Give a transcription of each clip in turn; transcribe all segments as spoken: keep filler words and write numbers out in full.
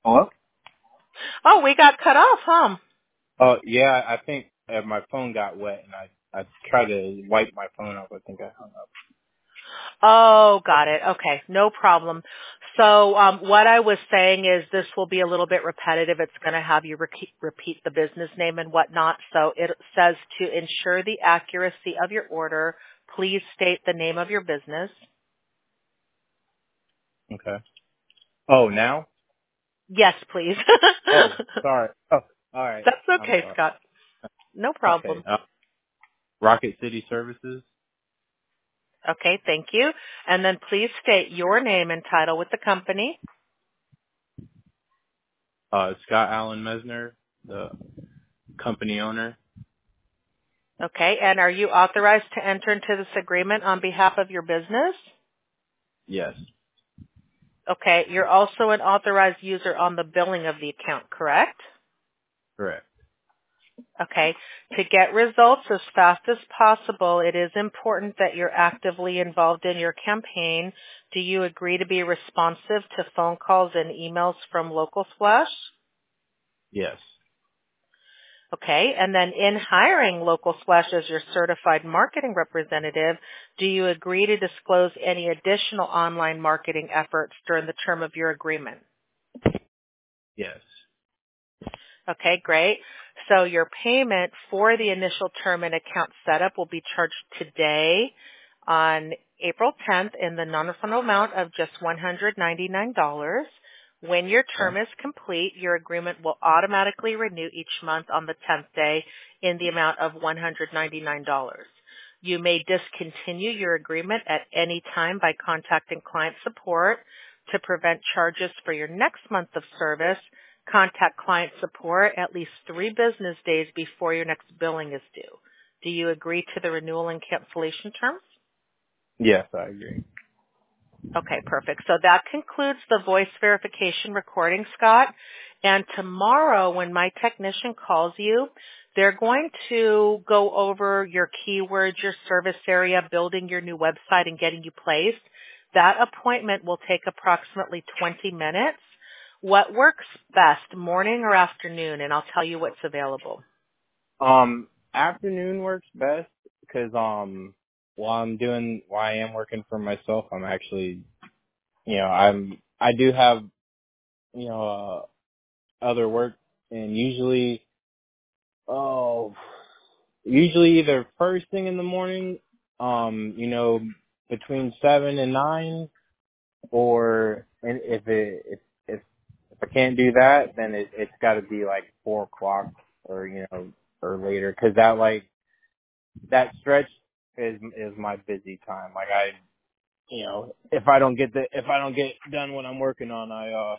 Hello? Oh, we got cut off, huh? Oh, yeah, I think uh, my phone got wet and I, I tried to wipe my phone off. I think I hung up. Oh, got it. Okay, no problem. So um, what I was saying is this will be a little bit repetitive. It's going to have you repeat, repeat the business name and whatnot. So it says to ensure the accuracy of your order, please state the name of your business. Okay. Oh, now? Yes, please. Oh, sorry. Oh, all right. That's I'm okay, sorry. Scott. No Okay. problem. Uh, Rocket City Services, Okay, thank you. And then please state your name and title with the company. uh, Scott Allen Mesner, the company owner. Okay, and are you authorized to enter into this agreement on behalf of your business? Yes, Okay, you're also an authorized user on the billing of the account, correct? correct. Okay, to get results as fast as possible, it is important that you're actively involved in your campaign. Do you agree to be responsive to phone calls and emails from Local Splash? Yes, Okay, and then in hiring Local Splash as your certified marketing representative, do you agree to disclose any additional online marketing efforts during the term of your agreement? yes. Okay, great. So your payment for the initial term and account setup will be charged today on April tenth in the non-refundable amount of just one hundred ninety-nine dollars. When your Okay. term is complete, your agreement will automatically renew each month on the tenth day in the amount of one hundred ninety-nine dollars. You may discontinue your agreement at any time by contacting client support. To prevent charges for your next month of service, contact client support at least three business days before your next billing is due. Do you agree to the renewal and cancellation terms? Yes, I agree. Okay, perfect. So that concludes the voice verification recording, Scott. And tomorrow when my technician calls you, they're going to go over your keywords, your service area, building your new website and getting you placed. That appointment will take approximately twenty minutes. What works best, morning or afternoon? And I'll tell you what's available. Um, afternoon works best because um, while I'm doing, while I am working for myself, I'm actually, you know, I'm, I do have, you know, uh, other work, and usually, oh, usually either first thing in the morning, um, you know, between seven and nine, or and if it if if, if I can't do that, then it, it's got to be like four o'clock or you know or later, because that like that stretch is is my busy time. Like I, you know, if I don't get the if I don't get done what I'm working on, I uh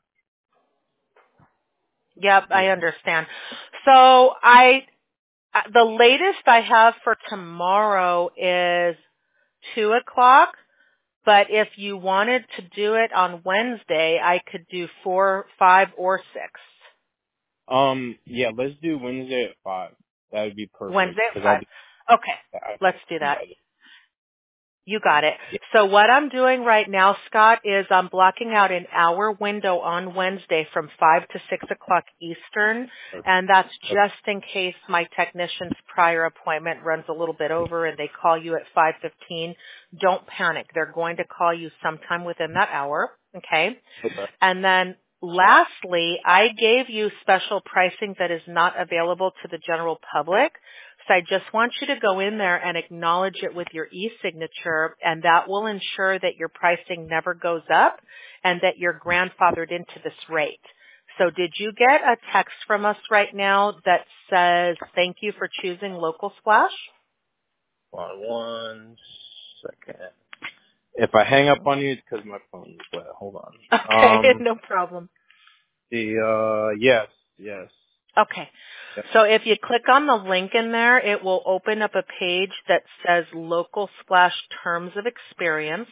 Yep, I yeah. understand. So I, the latest I have for tomorrow is two o'clock. But if you wanted to do it on Wednesday, I could do four, five, or six. Um, yeah, let's do Wednesday at five. That would be perfect Wednesday at because I five. do. Okay, I, let's do that. yeah, You got it. yeah, So what I'm doing right now, Scott, is I'm blocking out an hour window on Wednesday from five to six o'clock Eastern, perfect. and that's Okay. just in case my technician's prior appointment runs a little bit over and they call you at five fifteen. Don't panic. They're going to call you sometime within that hour, okay? Okay. And then lastly, I gave you special pricing that is not available to the general public. So I just want you to go in there and acknowledge it with your e-signature, and that will ensure that your pricing never goes up and that you're grandfathered into this rate. So did you get a text from us right now that says, thank you for choosing Local Splash? Hold on one second. If I hang up on you, it's because my phone is wet. Hold Okay, on. Um, no problem. the uh, yes, yes. Okay. Yep. So if you click on the link in there, it will open up a page that says Local Splash Terms of Experience.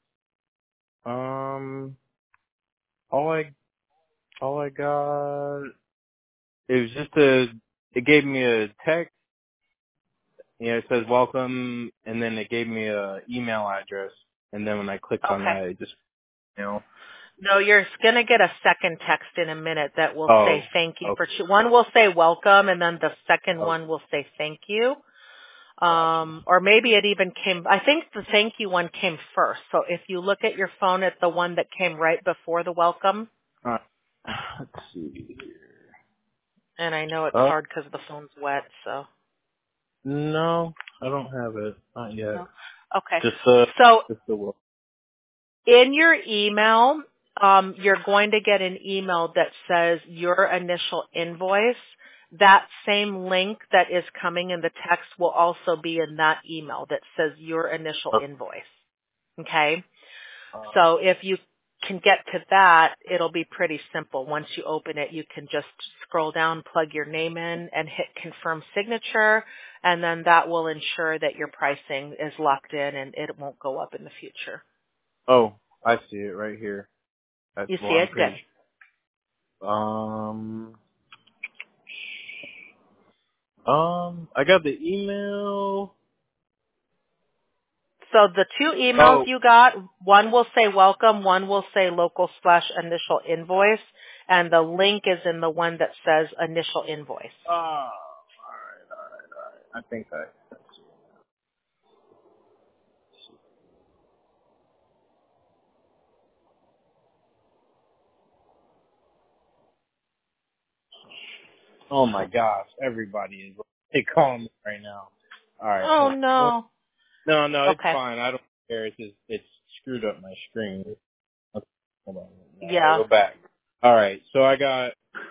Um, all I all I got, it was just a. It gave me a text. You know, it says welcome, and then it gave me a email address, and then when I clicked on Okay. that, it just you know. No, you're going to get a second text in a minute that will Oh, say thank you for, okay. cho- one will say welcome and then the second Oh, one will say thank you. gotcha. Um, or maybe it even came, I think the thank you one came first. So if you look at your phone at the one that came right before the welcome, All right. Let's see here. and I know it's Oh, hard because the phone's wet, so. no, I don't have it. Not yet. No. Okay. Just uh, So just the will. in your email, um, you're going to get an email that says your initial invoice. That same link that is coming in the text will also be in that email that says your initial Oh, invoice. Okay? uh, So if you can get to that, it'll be pretty simple. Once you open it, you can just scroll down, plug your name in, and hit confirm signature, and then that will ensure that your pricing is locked in and it won't go up in the future. oh, I see it right here. That's You well, see I'm it? pretty Good. sure. Um, um, I got the email. So the two emails Oh, you got, one will say welcome, one will say local slash initial invoice, and the link is in the one that says initial invoice. oh, all right, all right, all right. I think I. I see it. Oh my gosh, everybody is they calling me right now. All right, Oh hold on. What? no. No, no, it's Okay. fine. I don't care. It's just it's screwed up my screen. Okay, hold on. I gotta Yeah. go back. All right, so I got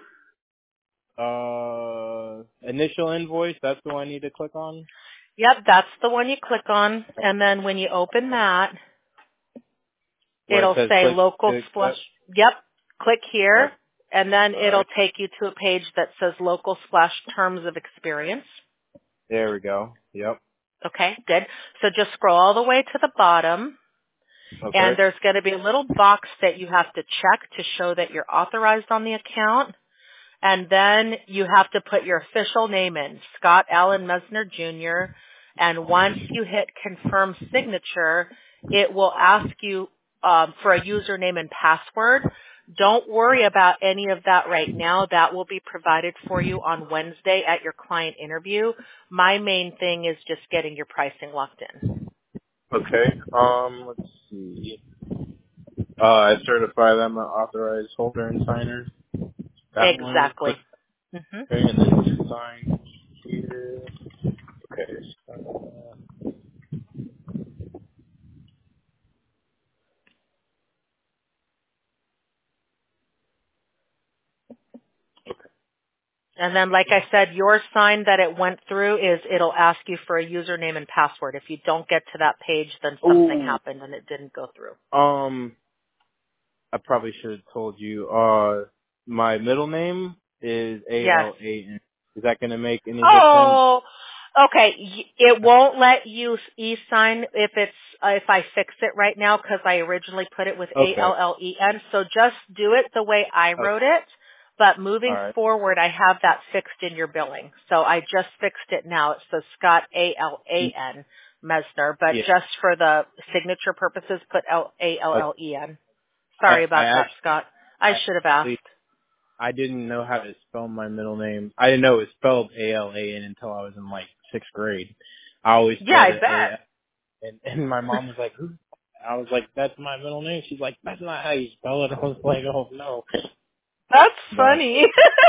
uh initial invoice. That's the one I need to click on. Yep, that's the one you click on, and then when you open that, Where it it'll says say click local to splash. accept. Yep, click Yep. here, and then All it'll right. take you to a page that says local splash terms of experience. There we go. Yep. Okay, good. So just scroll all the way to the bottom, Okay. and there's going to be a little box that you have to check to show that you're authorized on the account. And then you have to put your official name in, Scott Allen Mesner Junior And once you hit confirm signature, it will ask you um, for a username and password. Don't worry about any of that right now. That will be provided for you on Wednesday at your client interview. My main thing is just getting your pricing locked in. Okay. Um. Let's see. Uh, I certify them an authorized holder and signer. That one. Click. Exactly. hmm Okay, and then sign here. Okay. Uh, And then, like I said, your sign that it went through is it'll ask you for a username and password. If you don't get to that page, then something ooh. happened and it didn't go through. Um. I probably should have told you. Uh, my middle name is A Yes. L A N. Is that gonna make any difference? Oh, okay. Y- It won't let you e-sign if it's uh, if I fix it right now because I originally put it with A Okay. L L E N. So just do it the way I Okay. wrote it. But All moving right. forward, I have that fixed in your billing. So I just fixed it now. It says Scott A L A Y- N Mesner, but Yeah. just for the signature purposes, put L- A L Okay. L E N. I Sorry I about that, actually Scott. I I should have asked. actually I didn't know how to spell my middle name. I didn't know it was spelled A L A N until I was in like sixth grade. I always Yeah, spelled I it A bet. L, and and my mom was like, "Who?" I was like, "That's my middle name." She's like, "That's not how you spell it." I was like, "Oh no," That's but funny.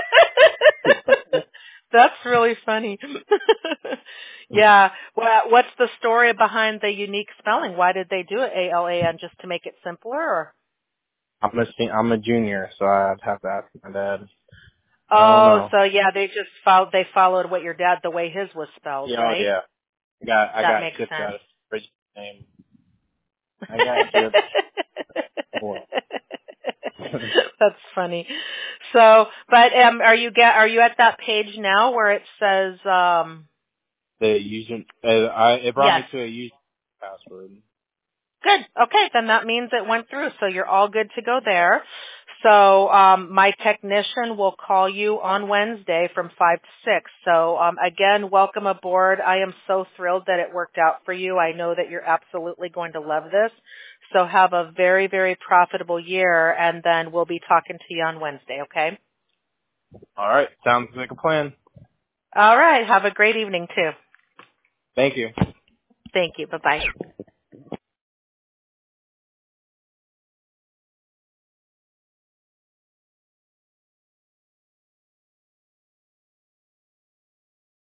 That's really funny. Yeah. Well, what's the story behind the unique spelling? Why did they do it A L A N, just to make it simpler? Or? I'm a se- I'm a junior, so I'd have to ask my dad. I don't Oh, know. so yeah, they just followed. They followed what your dad, the way his was spelled, Yeah, oh right? yeah. I got I That got makes chipped sense. out of the original name. I got chipped. Boy. That's funny. So, but um, are you get are you at that page now where it says um? the user, uh, I it brought Yes. me to a user password. Good. Okay, then that means it went through, so you're all good to go there. So um, my technician will call you on Wednesday from five to six. So um, again, welcome aboard. I am so thrilled that it worked out for you. I know that you're absolutely going to love this. So have a very, very profitable year, and then we'll be talking to you on Wednesday, okay? All right. Sounds like a plan. All right. Have a great evening, too. Thank you. Thank you. Bye-bye.